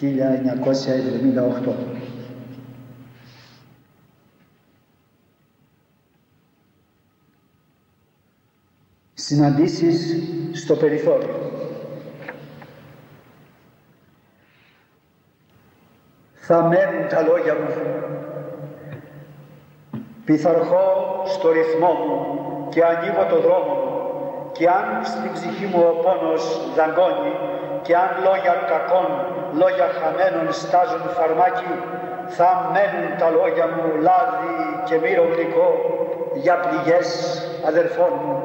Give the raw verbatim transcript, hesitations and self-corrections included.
χίλια εννιακόσια εβδομήντα οκτώ. Συναντήσεις στο περιθώριο. Θα μένουν τα λόγια μου, πειθαρχώ στο ρυθμό μου και ανοίγω το δρόμο μου, και αν στην ψυχή μου ο πόνος δαγκώνει, και αν λόγια κακών, λόγια χαμένων στάζουν φαρμάκι, θα μένουν τα λόγια μου λάδι και μύρο γλυκό για πληγές αδερφών μου.